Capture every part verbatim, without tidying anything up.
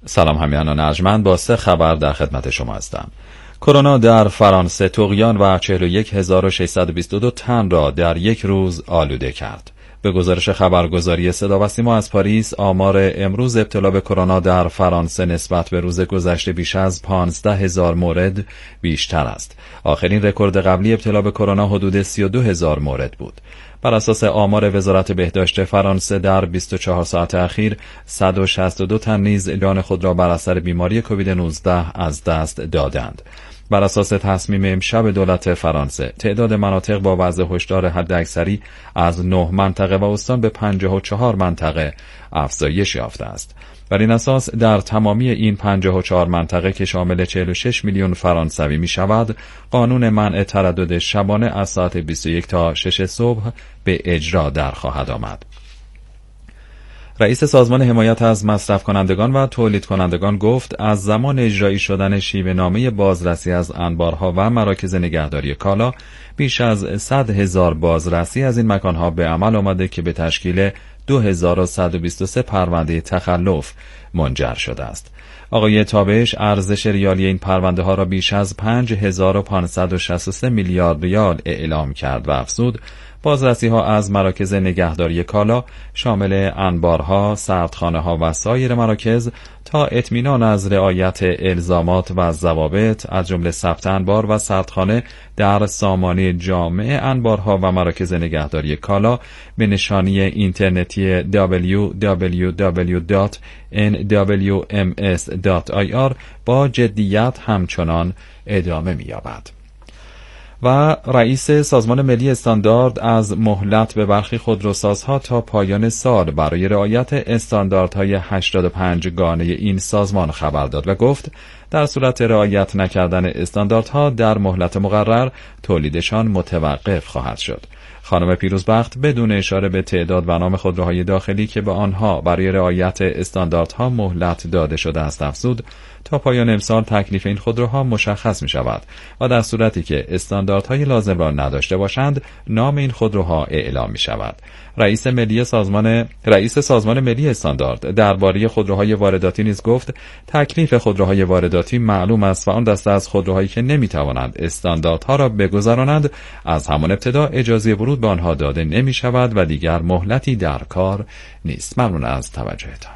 سلام همیهنان ارجمند، با سه خبر در خدمت شما هستم. کرونا در فرانسه طغیان و چهل و یک هزار و ششصد و بیست و دو تن را در یک روز آلوده کرد. به گزارش خبرگزاری صدا و سیما از پاریس، آمار امروز ابتلا به کرونا در فرانسه نسبت به روز گذشته بیش از پانزده هزار مورد بیشتر است. آخرین رکورد قبلی ابتلا به کرونا حدود سی و دو هزار مورد بود. بر اساس آمار وزارت بهداشت فرانسه در بیست و چهار ساعت اخیر صد و شصت و دو تن نیز جان خود را بر اثر بیماری کووید نوزده از دست دادند. بر اساس تصمیم امشب دولت فرانسه، تعداد مناطق با وضع هشدار حداکثری از نه منطقه و استان به پنجاه و چهار منطقه افزایش یافته است. بر این اساس در تمامی این پنجاه و چهار منطقه که شامل چهل و شش میلیون فرانسوی می شود، قانون منع تردد شبانه از ساعت بیست و یک تا شش صبح به اجرا در خواهد آمد. رئیس سازمان حمایت از مصرف کنندگان و تولید کنندگان گفت از زمان اجرایی شدن شیوه نامه بازرسی از انبارها و مراکز نگهداری کالا، بیش از صد هزار بازرسی از این مکانها به عمل آمده که به تشکیل دو هزار و صد و بیست و سه پرونده تخلف منجر شده است. آقای تابش ارزش ریالی این پرونده ها را بیش از پنج هزار و پانصد و شصت و سه میلیارد ریال اعلام کرد و افزود بازرسی ها از مراکز نگهداری کالا شامل انبارها، سردخانه ها و سایر مراکز تا اطمینان از رعایت الزامات و ضوابط از جمله ثبت انبار و سردخانه در سامانه جامع انبارها و مراکز نگهداری کالا به نشانی اینترنتی دبلیو دبلیو دبلیو دات ان دبلیو ام اس دات آی آر با جدیت همچنان ادامه می‌یابد. و رئیس سازمان ملی استاندارد از مهلت به برخی خودروسازها تا پایان سال برای رعایت استانداردهای هشتاد و پنج گانه این سازمان خبر داد و گفت در صورت رعایت نکردن استانداردها در مهلت مقرر تولیدشان متوقف خواهد شد. خانم پیروزبخت بدون اشاره به تعداد و نام خودروهای داخلی که به آنها برای رعایت استانداردها مهلت داده شده است افزود تا پایان امسال تکلیف این خودروها مشخص می شود و در صورتی که استانداردهای لازم را نداشته باشند نام این خودروها اعلام می شود. رئیس ملی سازمان رئیس سازمان ملی استاندارد درباره خودروهای وارداتی نیز گفت تکلیف خودروهای وارداتی معلوم است و آن دسته از خودروهایی که نمی توانند استانداردها را بگذرانند از همان ابتدا اجازه ورود به آنها داده نمی شود و دیگر مهلتی در کار نیست. ممنون از توجهتان.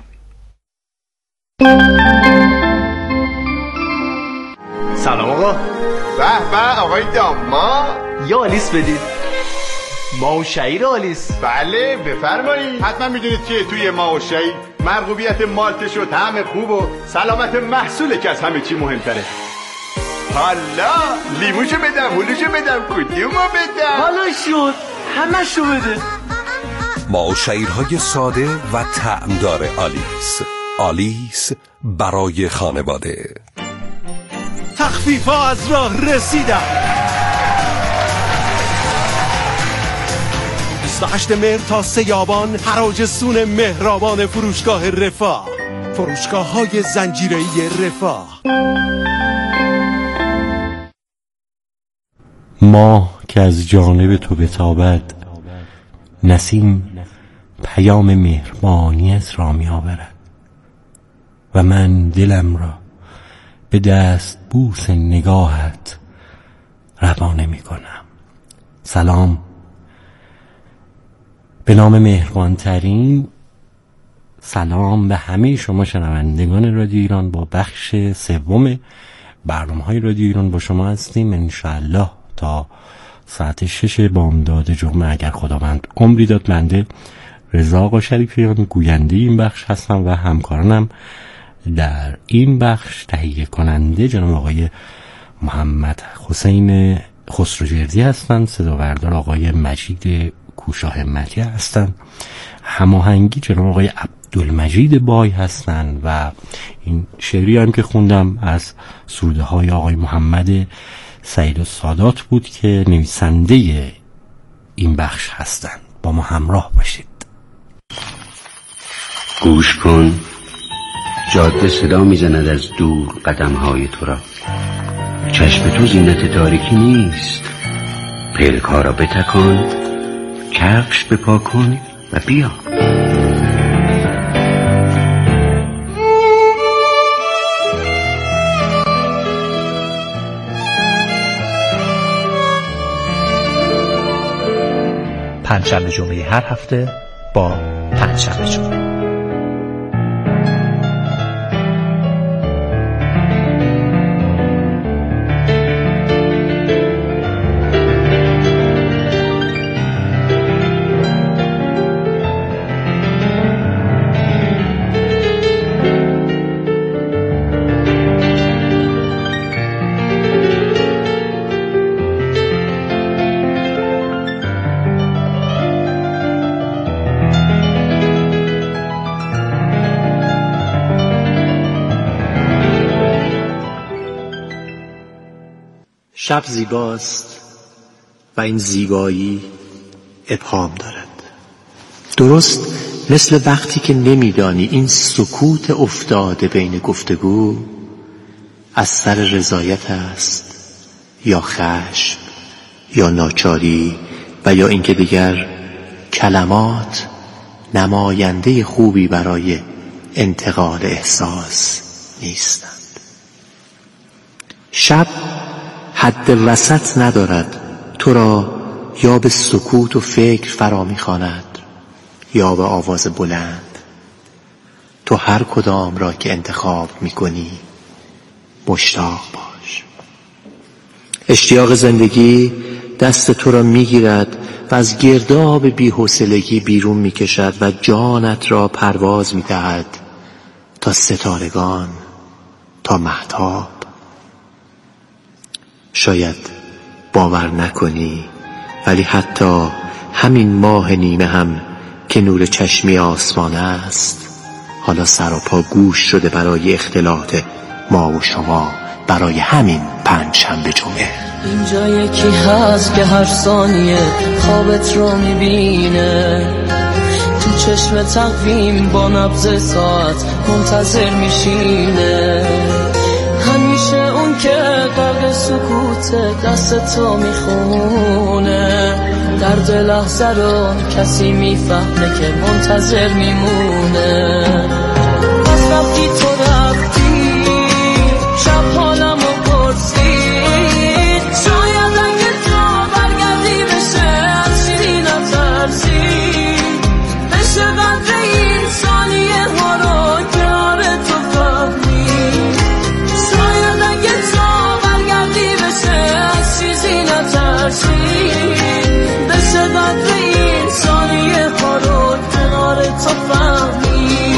سلام آقا. به به آقای داما، یا آلیس بدید. ماه و شعیر آلیس. بله بفرمایید. حتما میدونید که توی ماه و شعیر مرغوبیت مالتش و طعم خوب و سلامت محصوله که از همه چی مهمتره. حالا لیموشو بدم، هلوشو بدم، کدومو بدم؟ حالا شد همه شو بده. ماه و شعیرهای ساده و طعمدار آلیس. آلیس برای خانواده. تخفیف‌ها از راه رسیدن. بیست و هشتم مهر تا سیابان حراج سون مهربان فروشگاه رفاه. فروشگاه های زنجیره‌ای رفاه. ماه که از جانب تو بتابد، نسیم پیام مهربانیت را می آورد و من دلم را به دست بوس نگاهت روانه می کنم. سلام به نام مهربانترین، سلام به همه شما شنوندگان رادیو ایران. با بخش سوم برنامه‌های رادیو ایران با شما هستیم انشاءالله تا ساعت شش بامداد جمعه اگر خداوند عمری داد. بنده رضا آقا شریفیان گوینده این بخش هستم و همکارانم در این بخش تهیه کننده جناب آقای محمد حسین خسروجردی هستند، صداوردار آقای مجید کوشا همتی هستند، هماهنگی جناب آقای عبدالمجید بای هستند و این شعری هم که خوندم از سروده های آقای محمد سعید السادات بود که نویسنده این بخش هستند. با ما همراه باشید. گوش کن، جاده صدا میزند از دور قدمهای تو را. چشم تو زینت تاریکی نیست. پلک‌ها را بتکان، کفش بپا کن و بیا. پنجشنبه جمعه هر هفته با پنجشنبه جمعه. شب زیباست و این زیبایی ابهام دارد، درست مثل وقتی که نمیدانی این سکوت افتاده بین گفتگو از سر رضایت است یا خشم یا ناچاری و یا اینکه دیگر کلمات نماینده خوبی برای انتقال احساس نیستند. شب حد وسط ندارد، تو را یا به سکوت و فکر فرا می‌خواند یا به آواز بلند. تو هر کدام را که انتخاب می‌کنی مشتاق باش. اشتیاق زندگی دست تو را می‌گیرد و از گرداب بی‌حوصلگی بیرون می‌کشد و جانت را پرواز می‌دهد تا ستارگان، تا مهتاب. شاید باور نکنی ولی حتی همین ماه نیمه هم که نور چشمی آسمان است حالا سر و پا گوش شده برای اختلاط ما و شما برای همین پنج شنبه جمعه. اینجا یکی هست که هر ثانیه خوابت رو میبینه، تو چشم تقویم با نبض ساعت منتظر میشینه. همیشه اون که غرق سکوت دست تو میخونه، درد لحظه رو کسی میفهمه که منتظر میمونه. از وقتی تو رفتی شب حالمو پرسید، شاید اگه تو برگردی بشه از چیزی نترسی، بشه قدر این ثانیه ها رو کنار تو فهمی. شاید اگه تو برگردی بشه از چیزی نترسی، بشه قدر این ثانیه ها رو کنار تو فهمی.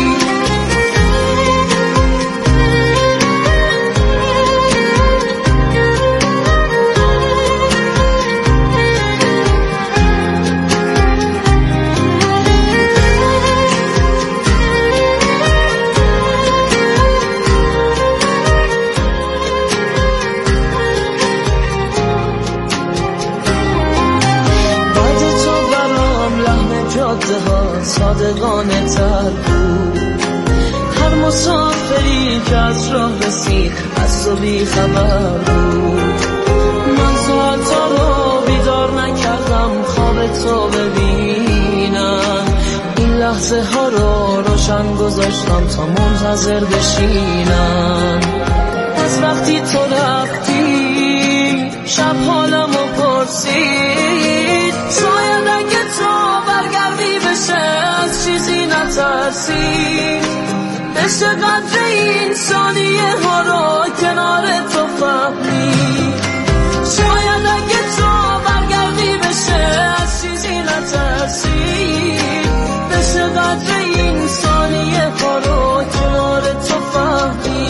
صادقانه تر بود، هر مسافری که از راه رسید از تو بی خبر بود. من ساعتا رو بیدار نکردم خواب تو ببینم، این لحظه ها رو روشن گذاشتم تا منتظر بشینم. از وقتی تو رفتی شب حالمو پرسید، شاید اگه تو برگردی بشه از چیزی نترسی، بشه قدر این ثانیه ها رو کنار تو فهمی. شاید اگه تو برگردی بشه از چیزی نترسی، بشه قدر این ثانیه ها رو کنار تو فهمی.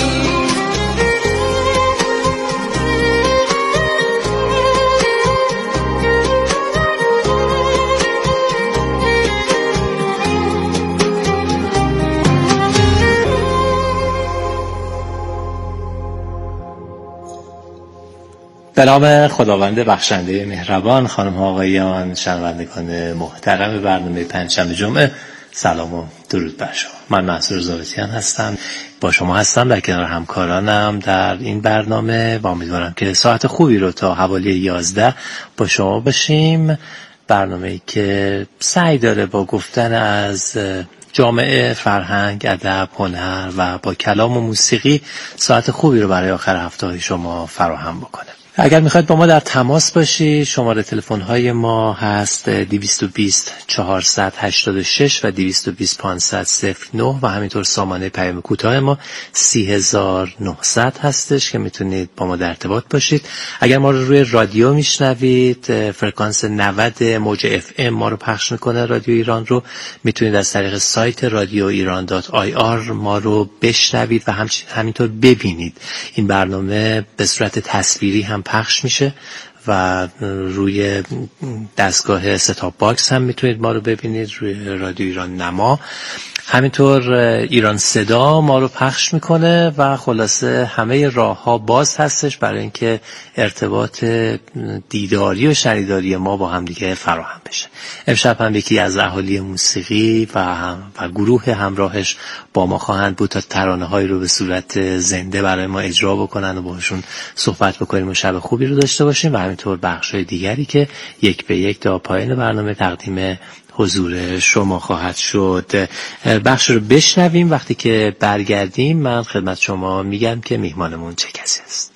به نام خداوند بخشنده مهربان، خانم ها آقایان، شنوندگان محترم برنامه پنجشنبه جمعه، سلام و درود بر شما. من منصور زاویتیان هستم، با شما هستم در کنار همکارانم در این برنامه و امیدوارم که ساعت خوبی رو تا حوالی یازده با شما باشیم. برنامه‌ای که سعی داره با گفتن از جامعه، فرهنگ، ادب، هنر و با کلام و موسیقی ساعت خوبی رو برای آخر هفته های شما فراهم بکنه. اگر میخواید با ما در تماس باشی، شماره تلفن های ما هست دویست و بیست چهارصد و هشتاد و شش و دویست و بیست پانصد صفر نه و همینطور سامانه پیام کوتاه ما سی هزار و نهصد هستش که میتونید با ما در ارتباط باشید. اگر ما رو روی رادیو میشنوید، فرکانس نود موج اف ام ما رو پخش میکنه رادیو ایران رو، میتونید از طریق سایت رادیو ایران دات آی آر ما رو بشنوید و همینطور ببینید. این برنامه به صورت تصویری هم پخش میشه و روی دستگاه ستاپ باکس هم میتونید ما رو ببینید، روی رادیو ایران نما. همینطور ایران صدا ما رو پخش میکنه و خلاصه همه راه ها باز هستش برای اینکه ارتباط دیداری و شنیداری ما با هم دیگه فراهم بشه. امشب هم یکی از اهالی موسیقی و, هم و گروه همراهش با ما خواهند بود تا ترانه هایی رو به صورت زنده برای ما اجرا بکنن و باهاشون صحبت بکنیم و شب خوبی رو داشته باشیم و همینطور بخش های دیگری که یک به یک تا پایان برنامه تقدیم حضور شما خواهد شد. بخش رو بشنویم. وقتی که برگردیم من خدمت شما میگم که میهمانمون چه کسی است.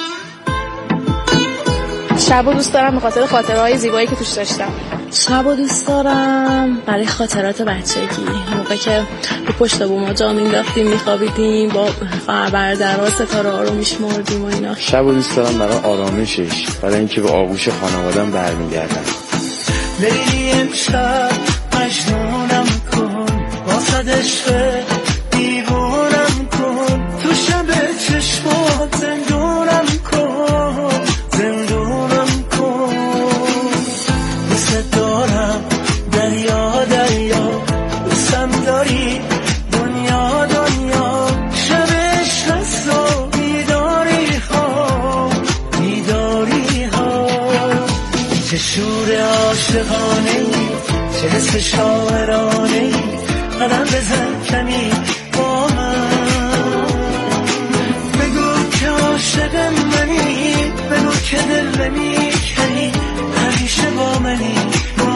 شب و دوست دارم به خاطر خاطرهای زیبایی که توش داشتم. شب و دوست دارم برای خاطرات بچگی، موقع که رو پشت بوم جا مینداختیم میخوابیدیم با برادرها ستاره ها رو میشمردیم و اینا. شب و دوست دارم برای آرامشش، برای اینکه به آغوش خانواده‌ام برمیگردم. لیلی امشب مجنونم کن، واسد عشق دیوونم کن، تو شب چشمات زندونم کن، زندونم کن. دوست دارم دریا دریا، دوستم داری دنیا دنیا، شبش هست و بیداری ها بیداری ها. چه شور عاشقانه ای، چه حس شاعرانه ای، قدم بزن کمی با من، بگو که عاشق منی، بگو که دل نمیکنی، همیشه با منی با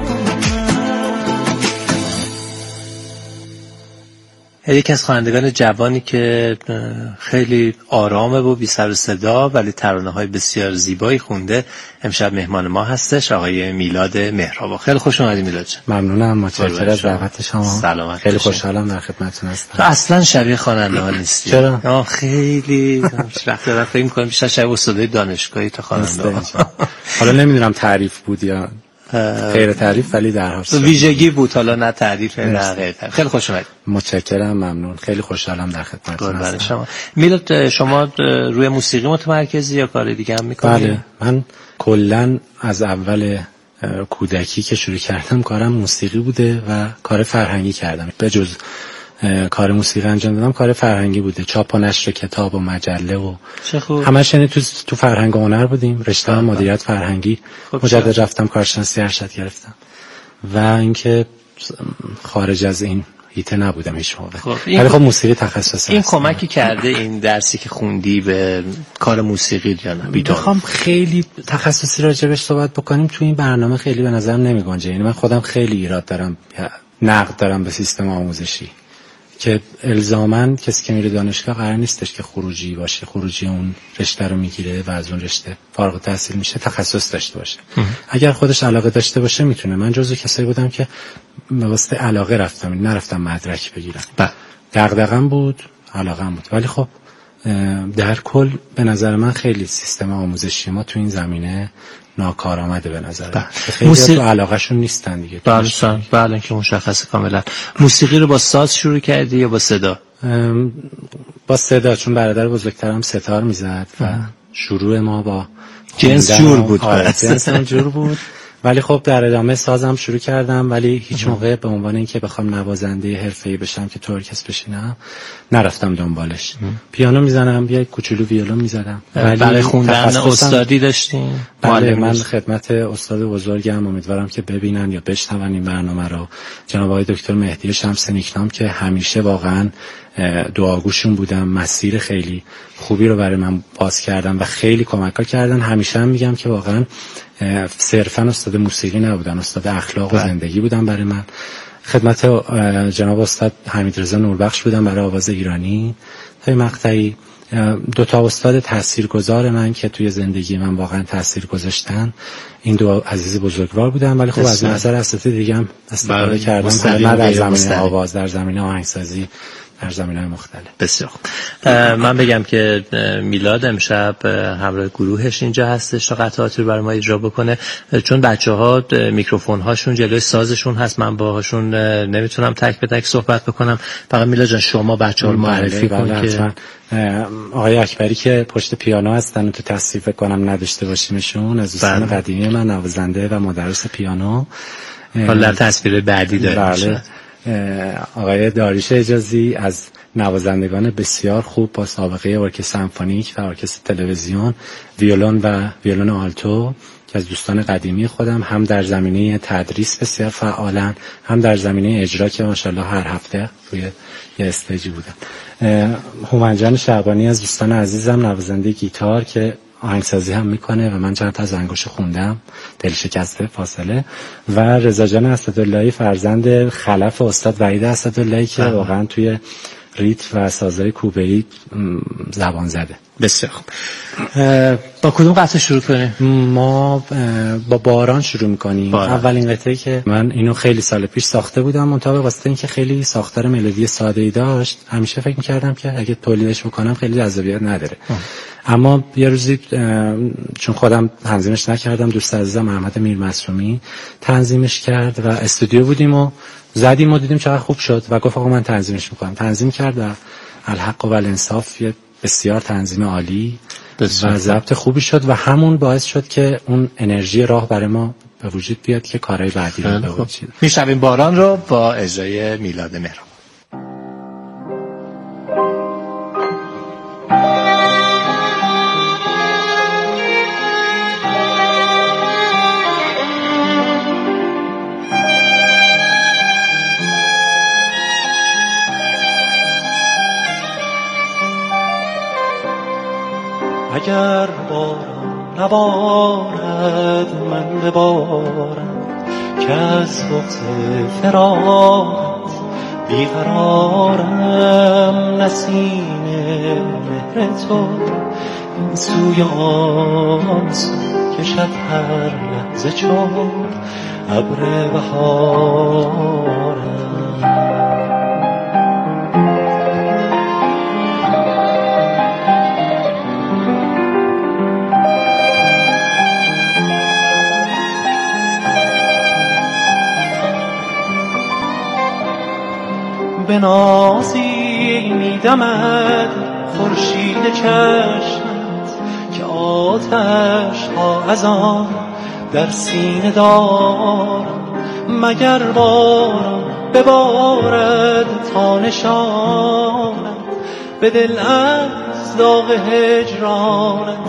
من. یکی از خوانندگان جوانی که خیلی آرامه و بی سر و صدا ولی ترانه‌های بسیار زیبایی خونده امشب مهمان ما هستش، آقای میلاد مهرآوا. خیلی خوش اومدید میلاد جان. ممنونم، متشکرم از دعوت شما. سلامت. خیلی خوشحالم در خدمتتون هستم. تو اصلا شبیه خواننده ها نیستی. چرا؟ آه خیلی وقتی دارم فکر می‌کنم بیشتر شبیه استادای دانشگاهی تا خواننده ها. حالا نمیدونم تعریف بود یا غیر تعریف، ولی در هر صورت ویژگی بود، حالا نه تعریف نه غیر تعریف. خیلی خوش اومدید. متشکرم، ممنون، خیلی خوشحالم در خدمتتون هستم. شما میلاد، شما روی موسیقی متمرکزی یا کار دیگه هم میکنید؟ بله، من کلا از اول کودکی که شروع کردم کارم موسیقی بوده و کار فرهنگی کردم. به جز کار موسیقی انجام دادم کار فرهنگی بوده، چاپ و نشر کتاب و مجله و همش یعنی تو تو فرهنگ و هنر بودیم. رشته هم مدیریت فرهنگی، مجدد رفتم کارشناسی ارشد گرفتم و اینکه خارج از این هیته نبودم هیچ موقع. ولی خب موسیقی تخصص این کمکی کرده این درسی که خوندی به کار موسیقی یا نه؟ بخوام خیلی تخصصی راجبش صحبت بکنیم تو این برنامه خیلی به نظرم نمیگنجه. یعنی من خودم خیلی ایراد دارم، نقد دارم به سیستم آموزشی که الزاماً کسی که میره دانشگاه قرار نیستش که خروجی باشه، خروجی اون رشته رو میگیره و از اون رشته فارغ التحصیل میشه تخصص داشته باشه. اگر خودش علاقه داشته باشه میتونه. من جزو کسایی بودم که به واسطه علاقه رفتم، نرفتم مدرک بگیرم. دغدغه‌ام بود، علاقه‌ام بود، ولی خب در کل به نظر من خیلی سیستم آموزشی ما تو این زمینه ناکارآمده به نظر من. خیلی موسیقی... تو علاقه‌شون نیستن دیگه. بله بله که مشخصه کاملا. موسیقی رو با ساز شروع کردی یا با صدا؟ با صدا، چون برادر بزرگترم ستار میزد و شروع ما با جنس جور بود. جنس جور بود. ولی خب در ادامه سازم شروع کردم، ولی هیچ موقع به عنوان اینکه بخوام نوازنده حرفه‌ای بشم که تو ارکستر بشینم نرفتم دنبالش. پیانو میزنم، یه کوچولو ویولون میزدم. ولی برای خوندن استادی داشتین؟ بله، من خدمت استاد بزرگم، امیدوارم که ببینن یا بشنون این برنامه رو، جناب آقای دکتر مهدی شمس نیکنام، که همیشه واقعا دعاگوشون بودم. مسیر خیلی خوبی رو برای من باز کردن و خیلی کمک‌ها کردن. همیشه هم میگم که واقعا صرفا استاد موسیقی نبودن، استاد اخلاق و زندگی بودن برای من. خدمت جناب استاد حمیدرضا نوربخش بودم برای آواز ایرانی. تا مقطعی دو تا استاد تاثیرگذار من که توی زندگی من واقعا تاثیر گذاشتن این دو عزیز بزرگوار بودن، ولی خب از نظر اساتید دیگه هم استفاده کردم، نه در زمینه آواز، در زمینه آهنگسازی، در زمینه‌های مختلف. بسیار خوب. من بگم که میلاد امشب همراه گروهش اینجا هستش تا قطعاتی رو برای ما اجرا بکنه، چون بچه‌ها میکروفون هاشون جلوی سازشون هست، من باهاشون نمیتونم تک به تک صحبت بکنم. فقط میلاد جان شما بچه‌ها رو معرفی کن که آقای اکبری که پشت پیانو هستن، تو تصویر فکر کنم نداشته باشیمشون، از دوستان قدیمی من، نوازنده و مدرس پیانو. حالا در تصویر بعدی داریم. بله. آقای داریوش اجازی از نوازندگان بسیار خوب با سابقه ارکستر سمفونیک و ارکستر تلویزیون، ویولون و ویولون آلتو که از دوستان قدیمی خودم، هم در زمینه تدریس بسیار فعالن، هم در زمینه اجرا که ماشاءالله هر هفته روی یه استیجی بودن. هومن جان شعبانی از دوستان عزیزم، نوازنده گیتار که آهنگسازی هم میکنه و من چند تا از آهنگاشو خوندم، دل شکسته، فاصله. و رضا جان اسداللهی فرزند خلف استاد وحید اسداللهی که واقعا توی ریتم و سازهای کوبه‌ای زبان زده. بسیار خوب. با کدوم قطعه شروع کنیم؟ ما با باران شروع میکنیم. باران. اولین قطعه که من اینو خیلی سال پیش ساخته بودم، منتها واسه اینکه خیلی ساختار ملودی ساده‌ای داشت همیشه فکر میکردم که اگه تولیدش بکنم خیلی جذابیت نداره. آه. اما یه روزی چون خودم تنظیمش نکردم، دوست عزیزم محمد میرمسرومی تنظیمش کرد و استودیو بودیم و زدیم و دیدیم چقدر خوب شد و گفت آقا من تنظیمش میکنم. تنظیم کرد و الحق و الانصاف یه بسیار تنظیم عالی و ضبط خوبی شد و همون باعث شد که اون انرژی راه برای ما به وجود بیاد که کارهای بعدی رو به وجود بیاد. میشنویم باران رو با اجرای میلاد مهران. اگر باران نبارد من ببارم که از بغض فراقت بیقرارم، نسیم مهر تو این سوی آن سو کشد هر لحظه چون ابر بهارم. به نازی میدمد خورشید چشمت که آتش ها از آن در سینه دارم، مگر باران ببارد تا نشاند به دل از داغ هجرانت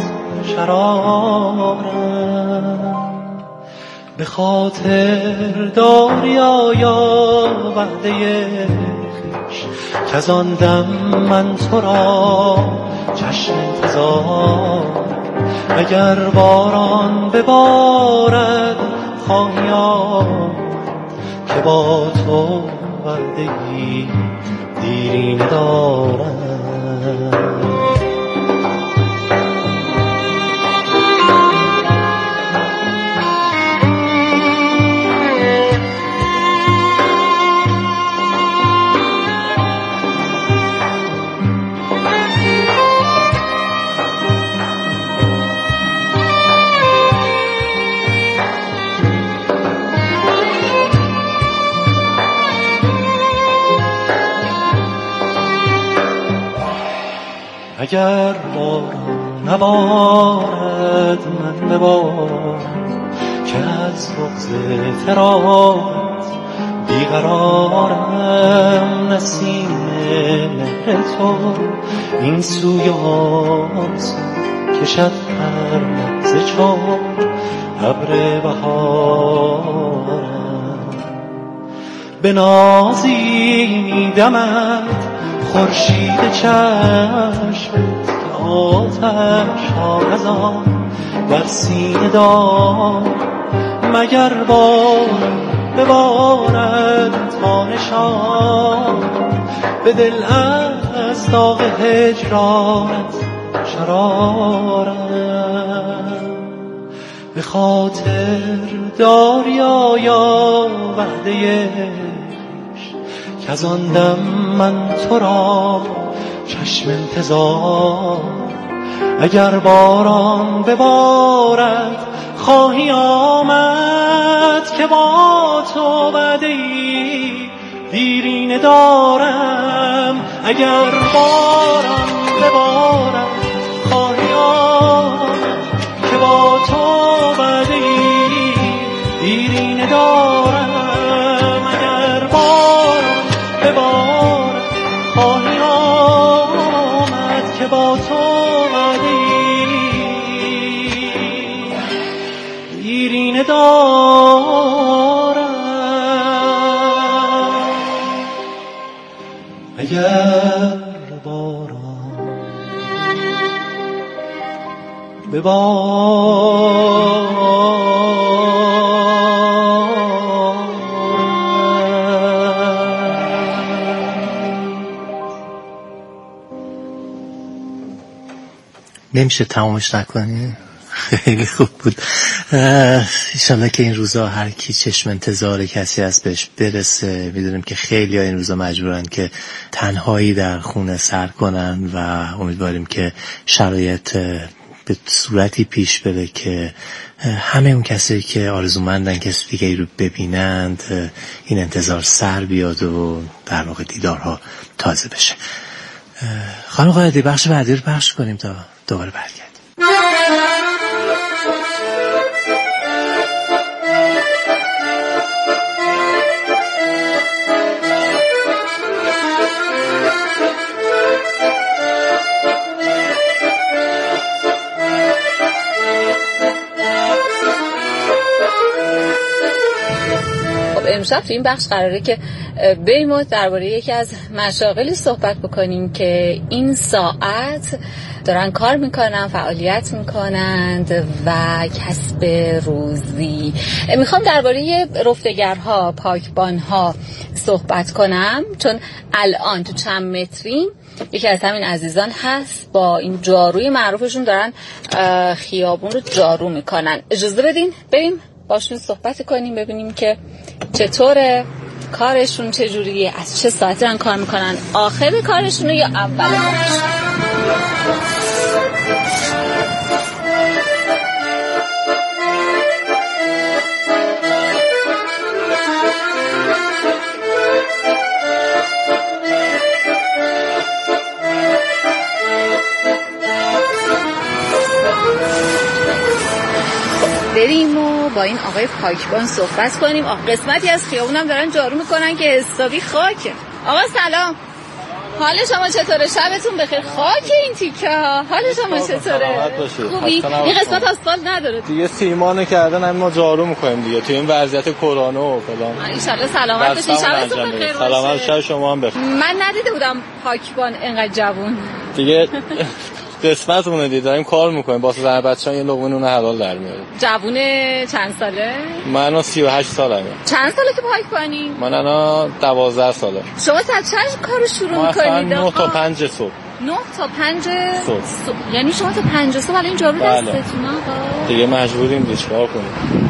شرارم. به خاطر داری آیا وعده خویش که از آن دم من تو را چشم انتظار، اگر باران ببارد خواهی آمد که با تو وعده‌ای دیرینه دارم. اگر باران نبارد من ببارم که از بغض فراقت بیقرارم، نسیم مهر تو این سوی آن سو کشد هر لحظه چون ابر بهارم. به نازی میدمد خورشید چشمت که آتش ها از آن در سینه دار، مگر باران ببارد تا نشان به دل از داغ هجرانت شرارم. به خاطر داری آیا وعده که از آن دم من تو را چشم انتظار، اگر باران ببارد خواهی آمد که با تو وعده‌ای دیرینه دارم. اگر باران ببارد خواهی آمد که با تو وعده‌ای دیرینه دارم. اگر باران ببارد خواهی آمد که با تو وعده‌ای دیرینه دارم. اگر باران ببارد نمیشه تمامش نکنی؟ خیلی خوب بود. انشالله که این روزا هر کی چشم انتظار کسی هست بهش برسه. میدونیم که خیلی ها این روزا مجبورن که تنهایی در خونه سر کنن و امیدواریم که شرایط به صورتی پیش بره که همه اون کسایی که آرزومندن کسی دیگه ای رو ببینند این انتظار سر بیاد و در واقع دیدارها تازه بشه. خانم قائدی بخش بعدی رو پخش کنیم تا دوباره برگردیم. امشب تو این بخش قراره که بریم و درباره یکی از مشاغلی صحبت بکنیم که این ساعت دارن کار میکنن، فعالیت میکنند و کسب روزی. میخوام درباره رفتگرها، پاکبانها صحبت کنم، چون الان تو چند متریم یکی از همین عزیزان هست با این جاروی معروفشون دارن خیابون رو جارو میکنن. اجازه بدین بریم باشون صحبت کنیم ببینیم که چطوره کارشون، چجوریه، از چه ساعتی دارن کار میکنن، آخر کارشون یا اول کارشون. بریم و با این آقای پاکبان صحبت کنیم. آقا قسمتی از خیابون هم دارن جارو میکنن که حسابی خاکه. آقا سلام، حال شما چطوره؟ شبتون بخیر. خاک این تیکه ها. حال شما چطوره؟ خوبی؟ این قسمت آسفالت نداره دیگه، سیمانو کردن همین ما جارو میکنیم دیگه تو این وضعیت کرونا و فلان. ان شاءالله سلامت باشین، شبتون بخیر باشه. سلامت شب شما هم بخیر. من ندیده بودم پاکبان اینقدر جوون دیگه. قسمتمونه دیگه، داریم کار میکنیم با زن بچه‌ها یه لقمه نون حلال در میاریم. جوونه چند ساله؟ من سی و هشت سالمه. چند ساله که پاکبانی؟ من الان دوازده ساله. شما تا چند کارو شروع میکنید؟ نه تا پنج صبح. نه تا پنج صبح. صبح. یعنی شما تا پنج صبح الان این جارو دستتون آقا؟ دیگه مجبوریم دیشکار کنیم.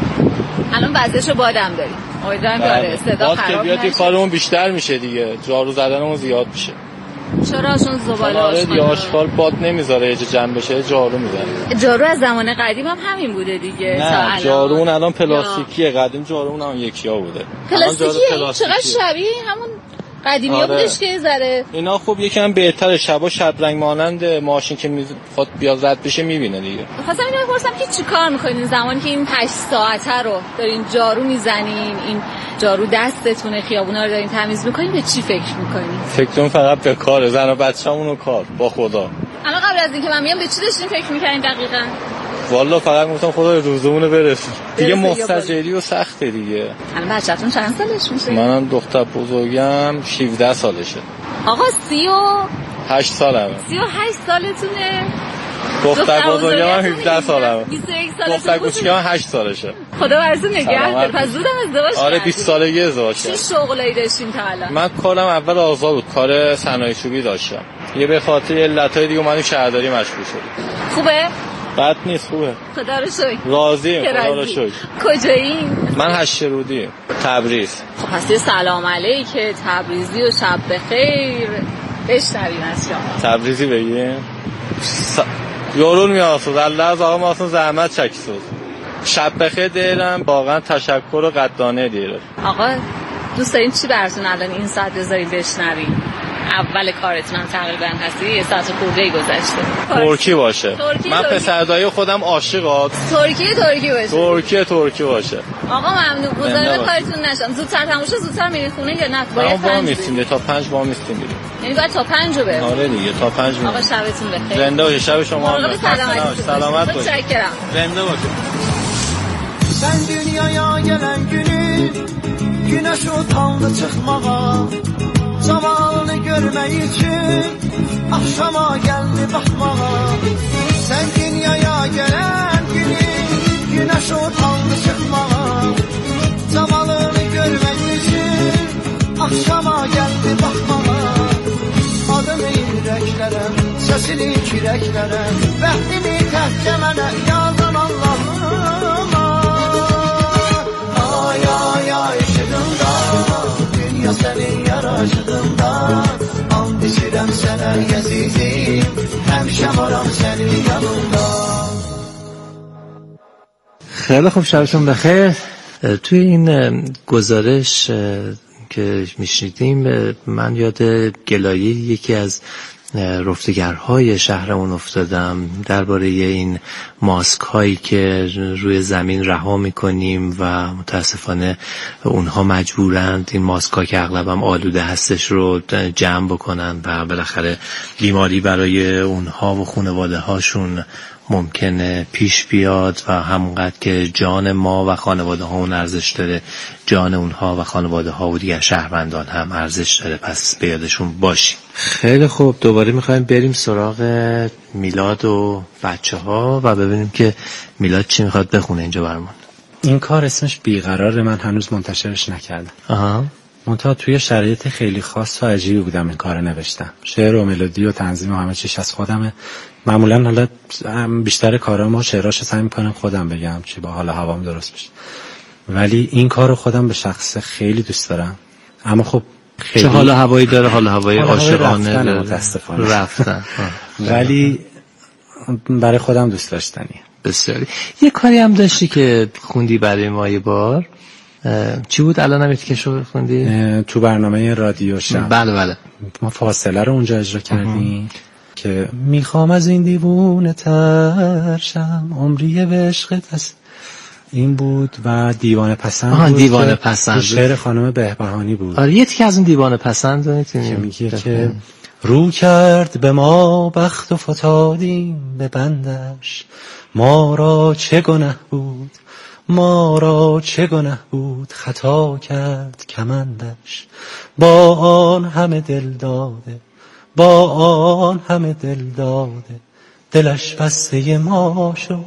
الان وضعشو بادم داریم. امیدوارم که صدا خراب نشه. باد که کارمون بیشتر میشه دیگه، جارو زدنمون زیاد میشه. چرا؟ چون زباله آشغال آشغال باد نمیذاره یه جا جمع بشه، جارو میزنه. جارو از زمان قدیم هم همین بوده دیگه. نه جارو اون الان پلاستیکیه، قدیم جارو اون هم یکی‌ها بوده. پلاستیکیه؟ چقدر شبیه همون قدیمی ها بودش که ذره اینا خب یکم بهتره. شبا شب رنگ مانند ماشین که میخواد بیاد رد بشه میبینه دیگه. خواستم اینو بپرسم که چی کار میکنین زمانی که این هشت ساعته رو دارین جارو میزنین، این جارو دستتونه، خیابونا رو دارین تمیز میکنین، به چی فکر میکنین؟ فکرم فقط به کار زن و بچه‌مون و کار با خدا. الان قبل از اینکه من بیام به چی داشتین فکر میکنین دقیقاً؟ والا فقط گفتم خدا روزمون رو برسون دیگه. مستجری و سخته دیگه. الان بچه‌تون چند سالش میشه؟ منم دختر بزرگم شانزده سالشه. آقا سی و هشت سالمه. سی و هشت سالتونه؟ دختر بزرگم هم هفده سالمه. بیست و یک سالشه. دختر کوچیکم هم هشت سالشه. خدا براتون نگه داره. پس زودم ازدواج کردی؟ آره بیست سالگی ازدواج کردم. چه شغلایی داشتین تا الان؟ من کارم اول آزاد بود، کار صنایع چوبی داشتم. یه به خاطر علتای دیگه اومدیم شهرداری مشغول شدیم. خوبه؟ بد نیست، خوبه. خدا رو شکر. راضیم، خدا رو شکر. کجایین؟ من هشت‌رودی، تبریز. خب پس یه سلام علیک تبریزی و شب بخیر بشنویم از شما. تبریزی بگیم؟ س... یورون میاسود الله از آقا ماسون زحمت چکسود. شب بخیر دیرم، واقعا تشکر و قدردانه دیرم. آقا دوست داریم چی براتون الان این ساعت بذاریم بشنویم؟ اول کارتون هم تقریبا هستی، یه ساعت خورده‌ای گذشته. ترکی باشه. ترکی من پسردایی خودم عاشقات. ترکی ترکی باشه. ترکی ترکی باشه. آقا ممنون. گزارش کارتون نشم. زودتر تموم شه زودتر میرین خونه یا نه؟ باید با میستیم تا پنج با میستیم میریم. یعنی باید تا پنج رو بریم. آره دیگه تا پنج میریم. آقا شبتون بخیر. زنده باشه. شب şoma هم. سلامت. سلامت باشه. متشکرم. زنده باشه. Sen dünyaya gelen günü güneş utandı çıkmağa zamanını görmek için akşama geldi bakmağa sen dünyaya gelen günü güneş utandı çıkmağa zamanını görmek için akşama geldi bakmağa adını yüreklere sesini küreklere bəxtini təhkə mənə yazan Allah'ım ay ay ay ışığında dünya senin yaraşığında and içirəm sənə əzizim həmişə varam senin yanında. خیلی خوب شبتون بخیر. توی این گزارش که میشنیدیم من یاد گلایه یکی از رفتگرهای شهرمون افتادم درباره این ماسک هایی که روی زمین رها میکنیم و متاسفانه اونها مجبورند این ماسک ها که اغلب هم آلوده هستش رو جمع بکنن و بالاخره بیماری برای اونها و خانواده هاشون ممکنه پیش بیاد و همونقدر که جان ما و خانواده ها اون ارزش داره جان اونها و خانواده ها و دیگر شهروندان هم ارزش داره پس به یادشون باشیم. خیلی خوب دوباره میخوایم بریم سراغ میلاد و بچه ها و ببینیم که میلاد چی میخواد بخونه اینجا برمون. این کار اسمش بیقراره من هنوز منتشرش نکردم. آها. منتها توی شرایط خیلی خاص و عجیبی بودم این کار نوشتم. شعر و ملودی و تنظیم و همه چیش از خودمه. معمولا حالا بیشتر کارامو شعراشو سعی میکنم خودم بگم چی با حال هوام درست بشه. ولی این کارو خودم به شخص خیلی دوست دارم. اما خب خیلی چه حال هوایی داره؟ حال هوای عاشقانه متاسفانه رفتن. ولی برای خودم دوست داشتنی. بسیاری. یه کاری هم داشتی که خوندی برای ما یه بار. چی بود الان هم یکیشو خوندی؟ تو برنامه رادیو شب. بله بله. ما فاصله رو اونجا اجرا کردیم که میخوام از این دیوونه ترشم عمری به عشقت است. این بود و دیوانه پسند آها بود دیوانه پسند شعر خانم بهبهانی بود. آره یه تیکه از اون دیوانه پسند میتونی که میگه که رو کرد به ما بخت و فتادیم به بندش ما را چه گناه بود ما را چه گناه بود خطا کرد کمندش با آن همه دل داده با آن همه دل داده دلش بسته ما شد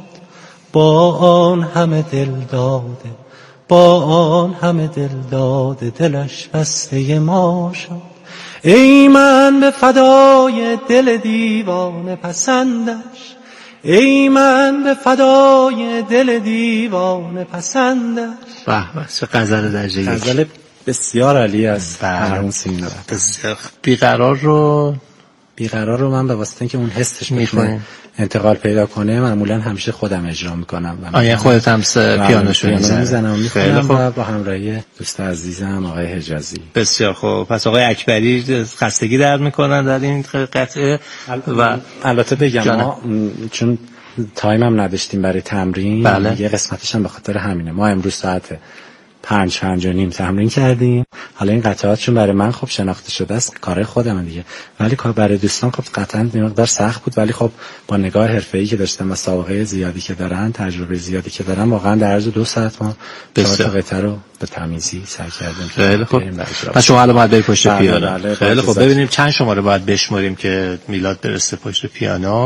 با آن همه دل داده با آن همه دل داده دلش بسته ما شد ای من به فدای دل دیوانه پسندش ای من به فدای دل دیوانه پسندش. به به چه غزل درجه یک. غزل بسیار عالی از مرحوم سینا. بسیار. بیقرار رو بیقرار رو من به واسطه اینکه اون حسش میتونه انتقال پیدا کنه معمولا همیشه خودم اجرا میکنم. آیا خودت هم پیانوشو میزنم و میخونم و با همراهی دوست عزیزم آقای حجازی. بسیار خوب. پس آقای اکبری خستگی درد میکنن در این قطعه و البته بگم ما چون تایم هم نداشتیم برای تمرین. بله. یه قسمتش هم به خاطر همینه ما امروز ساعت پنج پنج و نیم تمرین کردیم. حالا این قطعات چون برای من خب شناخته شده است کار خودم دیگه ولی کار برای دوستان خب قطعا یه مقدار سخت بود ولی خب با نگاه حرفه‌ای که داشتم و سابقه زیادی که دارن تجربه زیادی که دارن واقعا در عرض دو ساعت ما چهار تا قطعه رو به تمیزی سعی کردیم. خیلی خوب. پس شما الان باید بری پشت پیانو. خیلی خوب. ببینیم چند شماره باید بشماریم که میلاد برسه پشت پیانو.